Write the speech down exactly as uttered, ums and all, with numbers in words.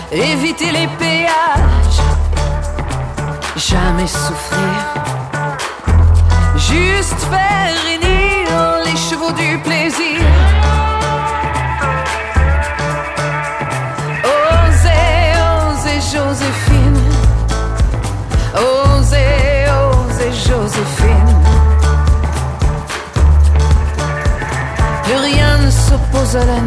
éviter les péages, jamais souffrir, juste faire hennir les chevaux du plaisir. Osez, osez Joséphine, osez, osez Joséphine. Plus rien ne s'oppose à la